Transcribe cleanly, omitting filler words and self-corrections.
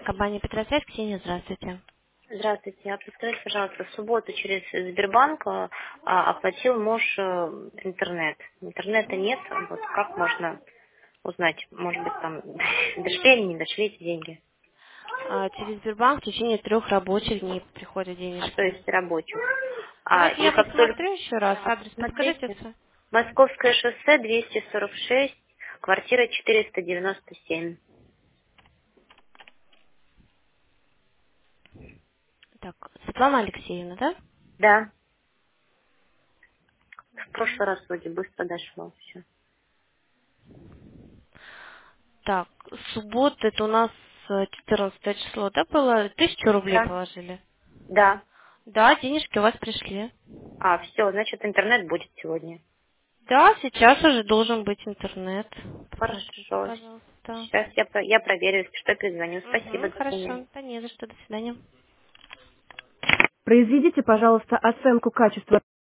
Компания Петросвязь, Ксения, здравствуйте. Здравствуйте. Подскажите, пожалуйста, в субботу через Сбербанк оплатил муж интернет. Интернета нет. Вот как можно узнать, может быть, там дошли или не дошли эти деньги? Через Сбербанк в течение 3 рабочих дней приходят То денежки. есть рабочих. Давайте И я как только посмотрю еще раз. Адрес подскажите, смотрите, сэр? Московское шоссе 246, квартира 497. Так, Светлана Алексеевна, да? Да. В прошлый раз вроде быстро дошло все. Так, суббота, это у нас 14 число, да, было? 1000 рублей Да. положили. Да. Да, денежки у вас пришли. Все, значит, интернет будет сегодня. Да, сейчас уже должен быть интернет. Посмотрите, Хорошо. пожалуйста. Сейчас я проверю, если что, перезвоню. Спасибо, Угу, до свидания. хорошо. Да не за что, до свидания. Произведите, пожалуйста, оценку качества